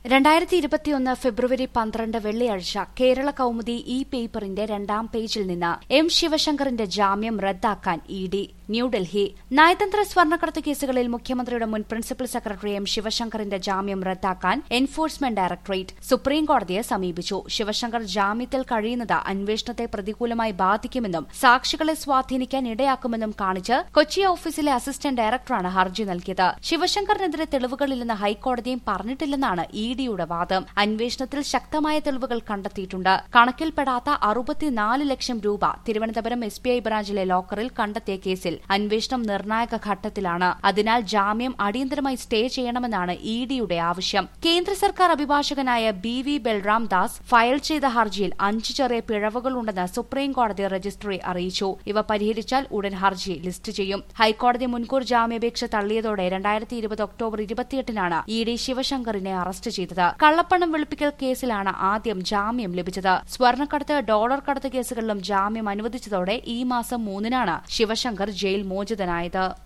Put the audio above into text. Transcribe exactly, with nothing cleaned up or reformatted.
രണ്ടായിരത്തി ഇരുപത്തിയൊന്ന് ഫെബ്രുവരി പന്ത്രണ്ട് വെള്ളിയാഴ്ച കേരള കൌമുദി ഇ പേപ്പറിന്റെ രണ്ടാം പേജിൽ നിന്ന് എം ശിവശങ്കറിന്റെ ജാമ്യം റദ്ദാക്കാൻ ഇ ഡി ന്യൂഡൽഹി നയതന്ത്ര സ്വർണ്ണക്കടത്ത് കേസുകളിൽ മുഖ്യമന്ത്രിയുടെ മുൻ പ്രിൻസിപ്പൽ സെക്രട്ടറി എം ശിവശങ്കറിന്റെ ജാമ്യം റദ്ദാക്കാൻ എൻഫോഴ്സ്മെന്റ് ഡയറക്ടറേറ്റ് സുപ്രീംകോടതിയെ സമീപിച്ചു. ശിവശങ്കർ ജാമ്യത്തിൽ കഴിയുന്നത് അന്വേഷണത്തെ പ്രതികൂലമായി ബാധിക്കുമെന്നും സാക്ഷികളെ സ്വാധീനിക്കാൻ ഇടയാക്കുമെന്നും കാണിച്ച് കൊച്ചി ഓഫീസിലെ അസിസ്റ്റന്റ് ഡയറക്ടറാണ് ഹർജി നൽകിയത്. ശിവശങ്കറിനെതിരെ തെളിവുകളില്ലെന്ന് ഹൈക്കോടതിയും പറഞ്ഞിട്ടില്ലെന്നാണ് ഇ ഡിയുടെ വാദം. അന്വേഷണത്തിൽ ശക്തമായ തെളിവുകൾ കണ്ടെത്തിയിട്ടുണ്ട്. കണക്കിൽപ്പെടാത്ത അറുപത്തിനാല് ലക്ഷം രൂപ തിരുവനന്തപുരം എസ് ബി ഐ ബ്രാഞ്ചിലെ ലോക്കറിൽ കണ്ടെത്തിയ കേസിൽ അന്വേഷണം നിർണായക ഘട്ടത്തിലാണ്. അതിനാൽ ജാമ്യം അടിയന്തരമായി സ്റ്റേ ചെയ്യണമെന്നാണ് ഇ ഡിയുടെ ആവശ്യം. കേന്ദ്ര സർക്കാർ അഭിഭാഷകനായ B V Balram Das file ചെയ്ത ഹർജിയിൽ അഞ്ച് ചെറിയ പിഴവുകളുണ്ടെന്ന് സുപ്രീംകോടതി രജിസ്ട്രി അറിയിച്ചു. ഇവ പരിഹരിച്ചാൽ ഉടൻ ഹർജി ലിസ്റ്റ് ചെയ്യും. ഹൈക്കോടതി മുൻകൂർ ജാമ്യാപേക്ഷ തള്ളിയതോടെ രണ്ടായിരത്തി ഇരുപത് ഒക്ടോബർ ഇരുപത്തിയെട്ടിനാണ് ഇ ഡി ശിവശങ്കറിനെ അറസ്റ്റ് ചെയ്തത്. കള്ളപ്പണം വെളുപ്പിക്കൽ കേസിലാണ് ആദ്യം ജാമ്യം ലഭിച്ചത്. സ്വർണ്ണക്കടത്ത്, ഡോളർ കടത്ത് കേസുകളിലും ജാമ്യം അനുവദിച്ചതോടെ ഈ മാസം മൂന്നിനാണ് ശിവശങ്കർ ജയിൽ മോചിതനായത്.